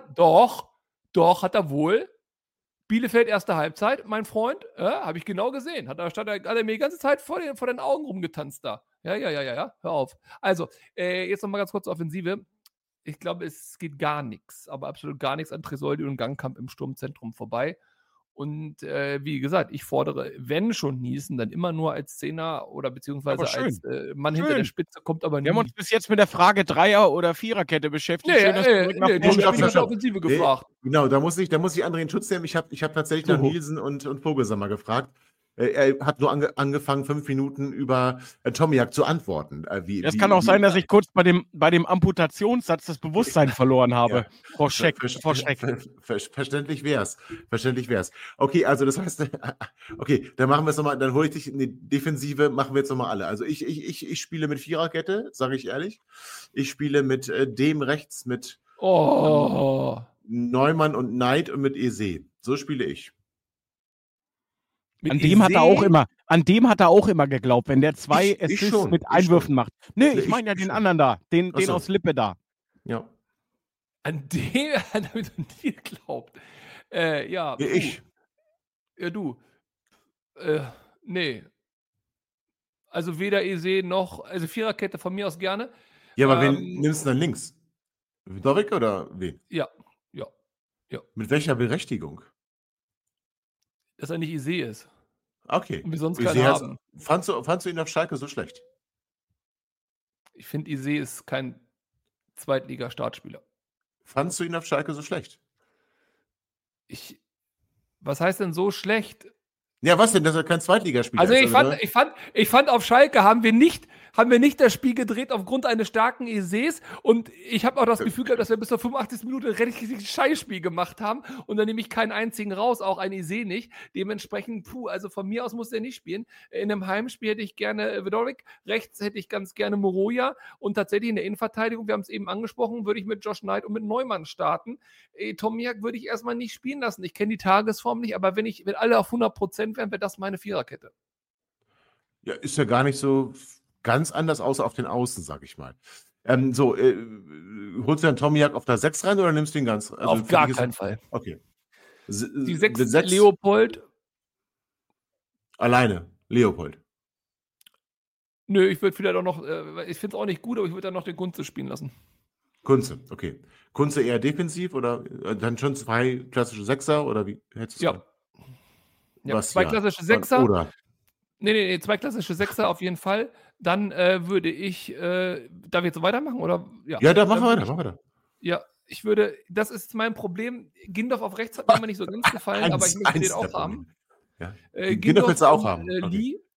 Doch, hat er wohl. Bielefeld erste Halbzeit, mein Freund, habe ich genau gesehen. Hat er mir die ganze Zeit vor den Augen rumgetanzt da. Ja, hör auf. Also, jetzt nochmal ganz kurz Offensive. Ich glaube, es geht gar nichts, aber absolut gar nichts an Tresoldi und Gangkamp im Sturmzentrum vorbei. Und wie gesagt, ich fordere, wenn schon Niesen, dann immer nur als Zehner oder beziehungsweise als Mann hinter der Spitze, kommt aber nie. Wir haben uns bis jetzt mit der Frage Dreier- oder Viererkette beschäftigt. Ich habe nach der Offensive gefragt. Genau, da muss ich André in Schutz nehmen. Ich hab tatsächlich nach Nielsen und Vogelsammer gefragt. Er hat nur angefangen, 5 Minuten über Tomiak zu antworten. Es kann auch sein, dass ich kurz bei dem Amputationssatz das Bewusstsein verloren habe. Vor Schreck. Verständlich wär's. Okay, also das heißt, okay, dann machen wir es nochmal, dann hole ich dich in die Defensive, machen wir jetzt nochmal alle. Also ich spiele mit Viererkette, sage ich ehrlich. Ich spiele mit dem rechts, mit Neumann und Knight und mit Eze. So spiele ich. An dem hat er auch immer geglaubt, wenn der 2 Assists mit Einwürfen macht. Nee, ich meine ja den anderen da, den aus Lippe da. Ja. An dem hat er nie geglaubt. Ja. Ich. Ja, du. Nee. Also weder Eze noch, also Viererkette von mir aus gerne. Ja, aber wen nimmst du dann links? Widovic oder wen? Ja. Mit welcher Berechtigung? Dass er nicht Eze ist. Okay. Und wir sonst keinen haben. Fandst du ihn auf Schalke so schlecht? Ich finde, Eze ist kein Zweitliga-Startspieler. Fandst du ihn auf Schalke so schlecht? Was heißt denn so schlecht? Ja, was denn, dass er kein Zweitligaspieler ist? Also ich fand auf Schalke haben wir nicht das Spiel gedreht aufgrund eines starken Ezes und ich habe auch das Gefühl gehabt, dass wir bis zur 85. Minute ein richtig Scheißspiel gemacht haben und dann nehme ich keinen einzigen raus, auch ein Eze nicht. Dementsprechend, also von mir aus muss der nicht spielen. In einem Heimspiel hätte ich gerne Widovic, rechts hätte ich ganz gerne Moroja und tatsächlich in der Innenverteidigung, wir haben es eben angesprochen, würde ich mit Josh Knight und mit Neumann starten. Tomiak würde ich erstmal nicht spielen lassen. Ich kenne die Tagesform nicht, aber wenn alle auf 100% wären, wäre das meine Viererkette. Ja, ist ja gar nicht so ganz anders, außer auf den Außen, sag ich mal. Holst du dann Tomiak auf der 6 rein oder nimmst du ihn ganz? Also auf gar keinen Fall. Okay. Die 6 Leopold. Alleine, Leopold. Nö, ich würde vielleicht auch noch, ich finde es auch nicht gut, aber ich würde dann noch den Kunze spielen lassen. Kunze, okay. Kunze eher defensiv oder dann schon 2 klassische Sechser oder wie hättest du ja, 2 klassische Sechser. Oder? Nee, 2 klassische Sechser auf jeden Fall. Dann würde ich, darf ich jetzt so weitermachen? Oder? Ja, dann mach weiter. Ja, das ist mein Problem. Gindorf auf rechts hat mir immer nicht so ganz gefallen, aber ich möchte den auch haben. Ja. Gindorf willst du auch haben. Lee,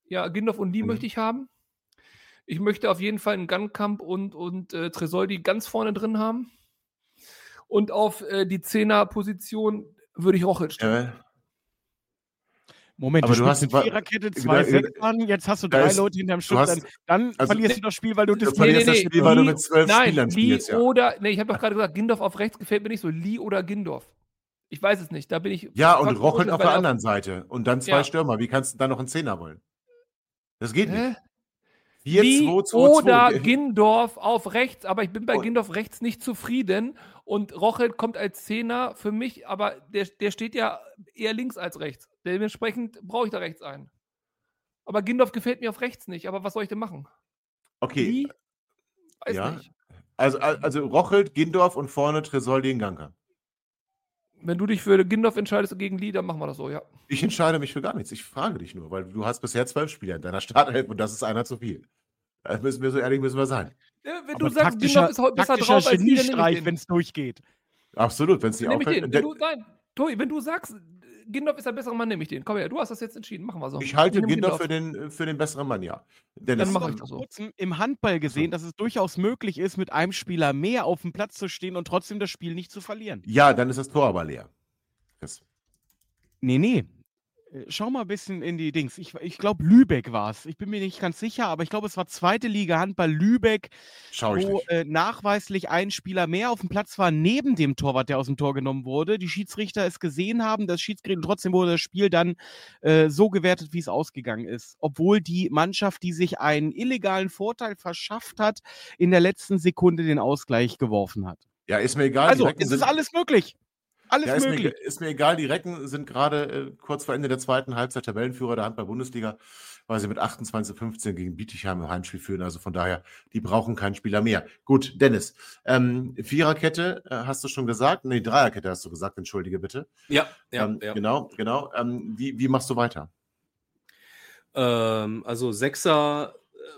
Ja, Gindorf und Lee möchte ich haben. Ich möchte auf jeden Fall einen Gunkamp und Tresoldi ganz vorne drin haben. Und auf die 10er-Position würde ich Rochelt stellen. Moment, aber du spielst mit Viererkette, 2 Sechsern, jetzt hast du 3 Leute hinterm Schutz, dann verlierst du das Spiel, weil du das Spiel, weil du mit 12 Spielern spielst. Ich habe doch gerade gesagt, Gindorf auf rechts gefällt mir nicht so. Lee oder Gindorf. Ich weiß es nicht, da bin ich... Ja, und Rochelt auf der anderen Seite. Und dann 2 Stürmer. Wie kannst du dann noch einen Zehner wollen? Das geht nicht. 4-2-2-2 oder Gindorf auf rechts, aber ich bin bei Gindorf rechts nicht zufrieden und Rochelt kommt als Zehner für mich, aber der steht ja eher links als rechts. Dementsprechend brauche ich da rechts einen. Aber Gindorf gefällt mir auf rechts nicht, aber was soll ich denn machen? Okay. Weiß nicht. Also Rochelt, Gindorf und vorne Tresoldi in Gunkamp. Wenn du dich für Gindorf entscheidest gegen Lee, dann machen wir das so, ja. Ich entscheide mich für gar nichts. Ich frage dich nur, weil du hast bisher 12 Spieler in deiner Startelf und das ist einer zu viel. So ehrlich müssen wir sein. Wenn du sagst, Gindorf ist besser drauf als Lee, dann wenn es durchgeht. Absolut, wenn es nicht auffällt. Nein, Tobi, wenn du sagst, Gindorf ist ein besserer Mann, nehme ich den. Komm her, du hast das jetzt entschieden, machen wir so. Ich halte Gindorf für den besseren Mann, ja. Dann mache ich das so. Im Handball gesehen, dass es durchaus möglich ist, mit einem Spieler mehr auf dem Platz zu stehen und trotzdem das Spiel nicht zu verlieren. Ja, dann ist das Tor aber leer. Nee. Schau mal ein bisschen in die Dings. Ich glaube, Lübeck war es. Ich bin mir nicht ganz sicher, aber ich glaube, es war 2. Liga Handball Lübeck, wo nachweislich ein Spieler mehr auf dem Platz war, neben dem Torwart, der aus dem Tor genommen wurde. Die Schiedsrichter es gesehen haben, das Schiedsgericht, trotzdem wurde das Spiel dann so gewertet, wie es ausgegangen ist. Obwohl die Mannschaft, die sich einen illegalen Vorteil verschafft hat, in der letzten Sekunde den Ausgleich geworfen hat. Ja, ist mir egal. Also, es ist alles möglich. Alles möglich. Ist mir egal, die Recken sind gerade kurz vor Ende der zweiten Halbzeit Tabellenführer der Handball-Bundesliga, weil sie mit 28:15 gegen Bietigheim im Heimspiel führen. Also von daher, die brauchen keinen Spieler mehr. Gut, Dennis, Viererkette hast du schon gesagt? Nee, Dreierkette hast du gesagt, entschuldige bitte. Ja. Genau. Wie machst du weiter? Also Sechser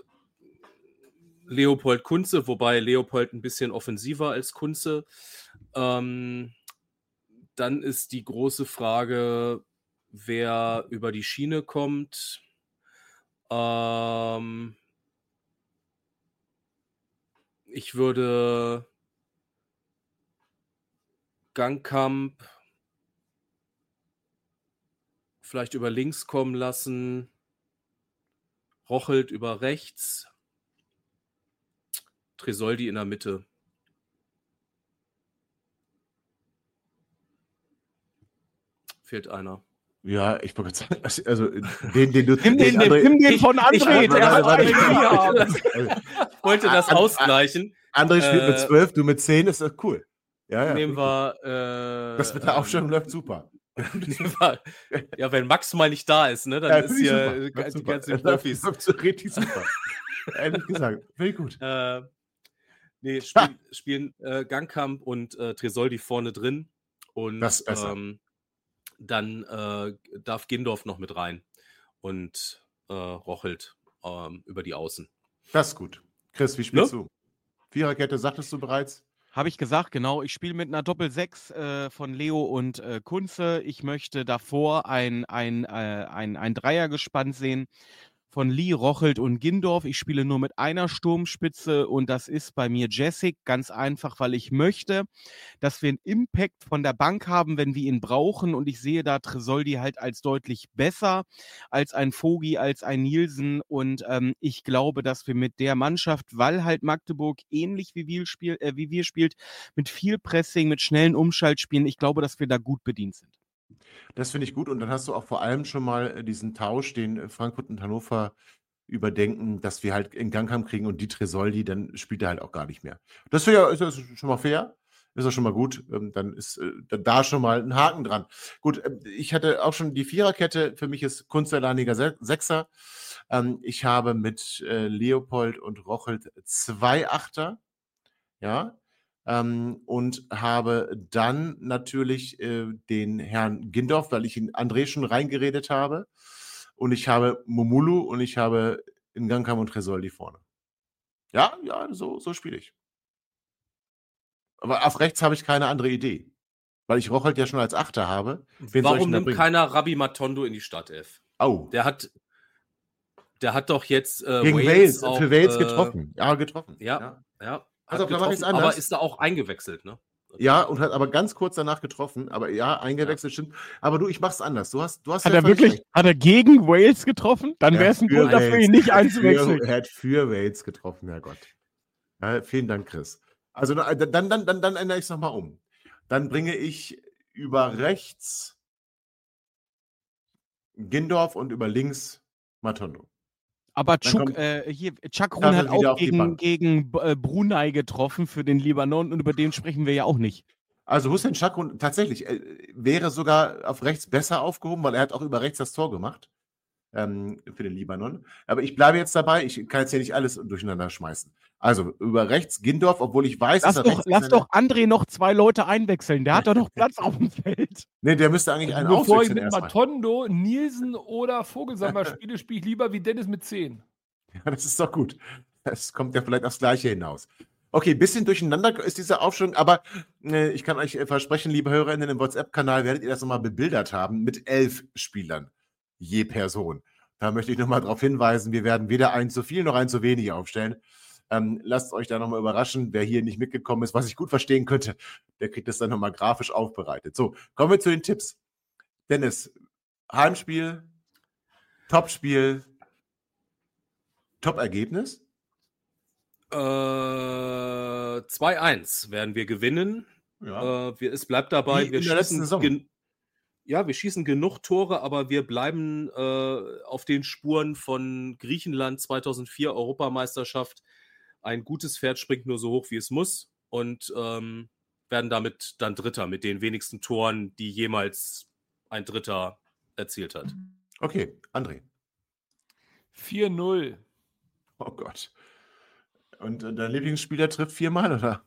Leopold Kunze, wobei Leopold ein bisschen offensiver als Kunze. Dann ist die große Frage, wer über die Schiene kommt. Ich würde Gunkamp vielleicht über links kommen lassen, Rochelt über rechts, Tresoldi in der Mitte. Fehlt einer. Ja, ich wollte sagen, also den du... Nimm den von André, Ich wollte das ausgleichen. André spielt mit 12, du mit 10, ist das cool. Ja. Nehmen wir... das mit der Aufstellung läuft super. Ja, wenn Max mal nicht da ist, ne, dann ist hier die ganzen Profis. Das läuft richtig super. Ehrlich gesagt, finde ich gut. Spielen Gunkamp und Tresoldi vorne drin. Und das ist besser. Dann darf Gindorf noch mit rein und Rochelt über die Außen. Das ist gut. Chris, wie spielst du? Viererkette, sagtest du bereits? Habe ich gesagt, genau. Ich spiele mit einer Doppel-6 von Leo und Kunze. Ich möchte davor ein Dreiergespann sehen von Lee, Rochelt und Gindorf. Ich spiele nur mit einer Sturmspitze und das ist bei mir Jessic. Ganz einfach, weil ich möchte, dass wir einen Impact von der Bank haben, wenn wir ihn brauchen. Und ich sehe da Tresoldi halt als deutlich besser als ein Vogi, als ein Nielsen. Und ich glaube, dass wir mit der Mannschaft, weil halt Magdeburg ähnlich wie wir spielt, mit viel Pressing, mit schnellen Umschaltspielen, ich glaube, dass wir da gut bedient sind. Das finde ich gut. Und dann hast du auch vor allem schon mal diesen Tausch, den Frankfurt und Hannover überdenken, dass wir halt in Gunkamp kriegen und die Tresoldi, dann spielt er halt auch gar nicht mehr. Das ist das schon mal fair. Ist das schon mal gut. Dann ist da schon mal ein Haken dran. Gut, ich hatte auch schon die Viererkette. Für mich ist Kunze alleiniger Sechser. Ich habe mit Leopold und Rochelt 2 Achter. Ja. Und habe dann natürlich den Herrn Gindorf, weil ich ihn André schon reingeredet habe. Und ich habe Momulu und ich habe in Gunkamp und Tresoldi vorne. Ja, so spiele ich. Aber auf rechts habe ich keine andere Idee. Weil ich Rochelt ja schon als Achter habe. Warum nimmt keiner Rabbi Matondo in die Startelf? Oh. Der hat Der hat doch jetzt Gegen Wales, auch, für Wales getroffen. Ja, getroffen. Ja. Also, da mache ich es aber anders. ist da auch eingewechselt, ne? Ja, und hat aber ganz kurz danach getroffen. Aber ja, eingewechselt stimmt. Aber du, ich mach's anders. Du hast Hat ja er völlig wirklich, recht. hat er gegen Wales getroffen? Dann wäre es ein Grund dafür, ihn nicht einzuwechseln. Er hat für Wales getroffen, Herrgott. Ja, vielen Dank, Chris. Also dann ändere ich es nochmal um. Dann bringe ich über rechts Gindorf und über links Matondo. Aber Dann Chakrun Tafel hat wieder auch auf die Bank. gegen Brunei getroffen für den Libanon und über den sprechen wir ja auch nicht. Also Hussein Chakrun tatsächlich wäre sogar auf rechts besser aufgehoben, weil er hat auch über rechts das Tor gemacht für den Libanon. Aber ich bleibe jetzt dabei, ich kann jetzt hier nicht alles durcheinander schmeißen. Also über rechts Gindorf, obwohl ich weiß, Lass dass er rechts doch André noch 2 Leute einwechseln, der hat doch noch Platz auf dem Feld. Nee, der müsste eigentlich einen Bevor ich auswechseln mit erstmal. Matondo, Nielsen oder Vogelsammer spiele, spiele ich lieber wie Dennis mit 10. Ja, das ist doch gut. Das kommt ja vielleicht aufs Gleiche hinaus. Okay, ein bisschen durcheinander ist diese Aufstellung, aber ich kann euch versprechen, liebe HörerInnen, im WhatsApp-Kanal werdet ihr das nochmal bebildert haben mit 11 Spielern je Person. Da möchte ich nochmal darauf hinweisen, wir werden weder ein zu viel noch ein zu wenig aufstellen. Lasst euch da nochmal überraschen, wer hier nicht mitgekommen ist, was ich gut verstehen könnte, der kriegt das dann nochmal grafisch aufbereitet. So, kommen wir zu den Tipps. Dennis, Heimspiel, Topspiel, Top-Ergebnis? 2-1 werden wir gewinnen. Ja. Es bleibt dabei, Wie in der letzten Saison. Wir schießen genug Tore, aber wir bleiben auf den Spuren von Griechenland 2004 Europameisterschaft. Ein gutes Pferd springt nur so hoch, wie es muss und werden damit dann Dritter mit den wenigsten Toren, die jemals ein Dritter erzielt hat. Okay, André. 4-0. Oh Gott. Und dein Lieblingsspieler trifft 4-mal, oder?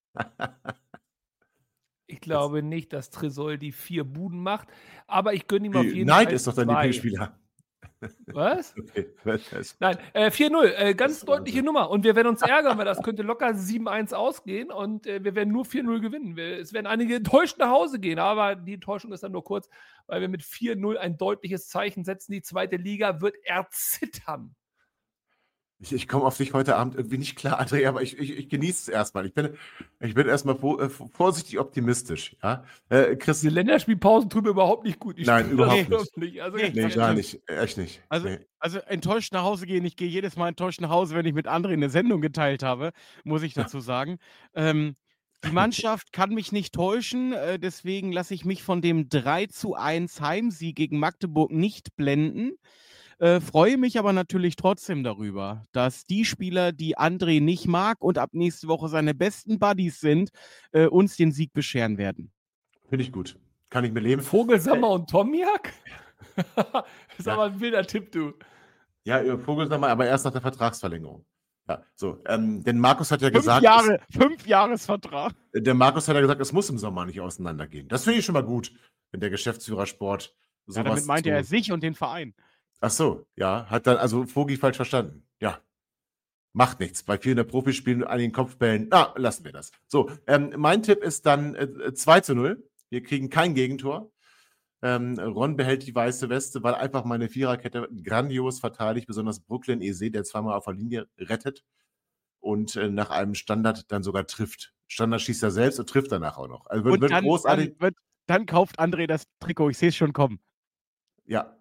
Ich glaube nicht, dass Tresoldi 4 Buden macht, aber ich gönne ihm auf jeden Neid Fall ist doch dein 2. Lieblingsspieler. Was? Okay. Nein, 4-0, ganz deutliche Nummer. Und wir werden uns ärgern, weil das könnte locker 7-1 ausgehen und wir werden nur 4-0 gewinnen. Es werden einige enttäuscht nach Hause gehen, aber die Enttäuschung ist dann nur kurz, weil wir mit 4-0 ein deutliches Zeichen setzen. Die zweite Liga wird erzittern. Ich komme auf dich heute Abend irgendwie nicht klar, André, aber ich genieße es erstmal. Ich bin erstmal vorsichtig optimistisch. Ja? Chris, Die Länderspielpausen tun mir überhaupt nicht gut. Nein, überhaupt nicht. Also, nee, gar nicht. Echt nicht. Also, Nee. also enttäuscht nach Hause gehen. Ich gehe jedes Mal enttäuscht nach Hause, wenn ich mit André eine Sendung geteilt habe, muss ich dazu sagen. Die Mannschaft kann mich nicht täuschen, deswegen lasse ich mich von dem 3-1 Heimsieg gegen Magdeburg nicht blenden. Freue mich aber natürlich trotzdem darüber, dass die Spieler, die André nicht mag und ab nächste Woche seine besten Buddies sind, uns den Sieg bescheren werden. Finde ich gut. Kann ich mir leben. Vogelsammer und Tomiak? Das ist aber ein wilder Tipp, du. Ja, über Vogelsammer, aber erst nach der Vertragsverlängerung. Ja, so. Denn Markus hat ja 5 gesagt, Jahre, 5-Jahres-Vertrag. der Markus hat ja gesagt, es muss im Sommer nicht auseinandergehen. Das finde ich schon mal gut, wenn der Geschäftsführer Sport Ja, sowas. damit meinte er sich und den Verein. Ach so, ja, hat dann also Vogi falsch verstanden. Ja, macht nichts. Bei vielen der Profispielen an den Kopfbällen, lassen wir das. So, mein Tipp ist dann 2-0. Wir kriegen kein Gegentor. Ron behält die weiße Weste, weil einfach meine Viererkette grandios verteidigt, besonders Brooklyn Eze, der zweimal auf der Linie rettet und nach einem Standard dann sogar trifft. Standard schießt er selbst und trifft danach auch noch. Also wird großartig. Dann kauft André das Trikot. Ich sehe es schon kommen. Ja.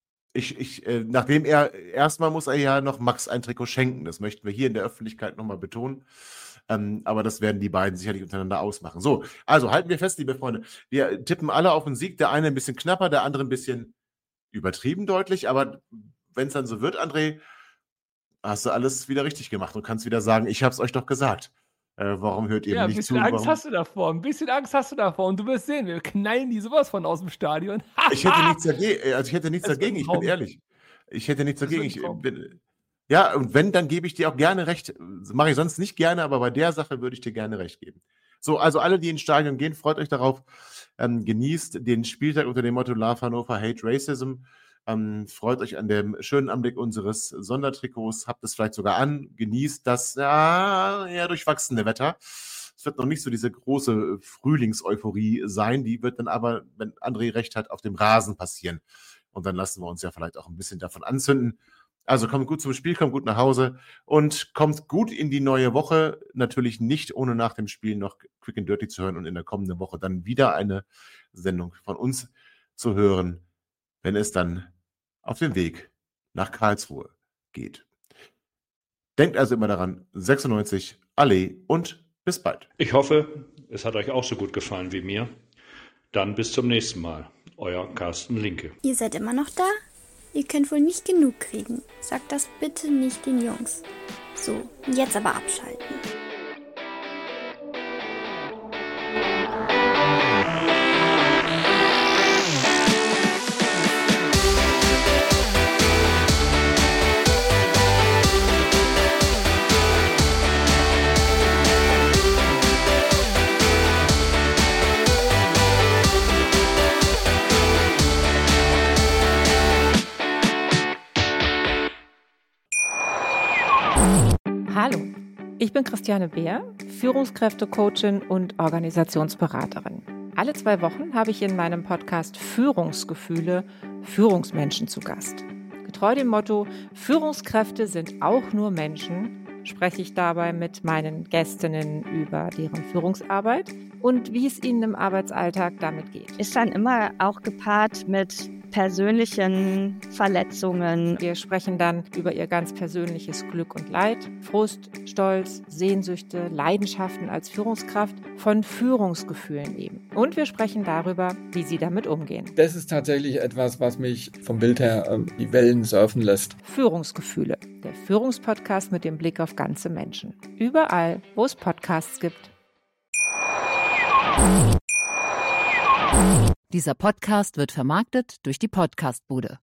Nachdem erstmal muss er ja noch Max ein Trikot schenken. Das möchten wir hier in der Öffentlichkeit nochmal betonen. Aber das werden die beiden sicherlich untereinander ausmachen. So, also halten wir fest, liebe Freunde. Wir tippen alle auf den Sieg. Der eine ein bisschen knapper, der andere ein bisschen übertrieben deutlich. Aber wenn es dann so wird, André, hast du alles wieder richtig gemacht und kannst wieder sagen, ich habe es euch doch gesagt. Warum hört ihr mir nicht zu? Ein bisschen Angst hast du davor. Ein bisschen Angst hast du davor. Und du wirst sehen, wir knallen die sowas von aus dem Stadion. Ich hätte nichts dagegen. Ich bin ehrlich. Ich hätte nichts dagegen. Ja, und wenn, dann gebe ich dir auch gerne recht. Das mache ich sonst nicht gerne, aber bei der Sache würde ich dir gerne recht geben. So, also alle, die ins Stadion gehen, freut euch darauf. Genießt den Spieltag unter dem Motto Love Hannover, Hate Racism. Freut euch an dem schönen Anblick unseres Sondertrikots. Habt es vielleicht sogar an. Genießt das eher durchwachsene Wetter. Es wird noch nicht so diese große Frühlingseuphorie sein. Die wird dann aber, wenn André recht hat, auf dem Rasen passieren. Und dann lassen wir uns ja vielleicht auch ein bisschen davon anzünden. Also kommt gut zum Spiel, kommt gut nach Hause und kommt gut in die neue Woche. Natürlich nicht ohne nach dem Spiel noch Quick and Dirty zu hören und in der kommenden Woche dann wieder eine Sendung von uns zu hören, wenn es dann auf den Weg nach Karlsruhe geht. Denkt also immer daran, 96, Allee und bis bald. Ich hoffe, es hat euch auch so gut gefallen wie mir. Dann bis zum nächsten Mal. Euer Carsten Linke. Ihr seid immer noch da? Ihr könnt wohl nicht genug kriegen. Sagt das bitte nicht den Jungs. So, jetzt aber abschalten. Hallo, ich bin Christiane Beer, Führungskräftecoachin und Organisationsberaterin. Alle 2 Wochen habe ich in meinem Podcast Führungsgefühle Führungsmenschen zu Gast. Getreu dem Motto, Führungskräfte sind auch nur Menschen, spreche ich dabei mit meinen Gästinnen über deren Führungsarbeit und wie es ihnen im Arbeitsalltag damit geht. Ist dann immer auch gepaart mit persönlichen Verletzungen. Wir sprechen dann über ihr ganz persönliches Glück und Leid, Frust, Stolz, Sehnsüchte, Leidenschaften als Führungskraft, von Führungsgefühlen eben. Und wir sprechen darüber, wie sie damit umgehen. Das ist tatsächlich etwas, was mich vom Bild her die Wellen surfen lässt. Führungsgefühle, der Führungspodcast mit dem Blick auf ganze Menschen. Überall, wo es Podcasts gibt. Dieser Podcast wird vermarktet durch die Podcastbude.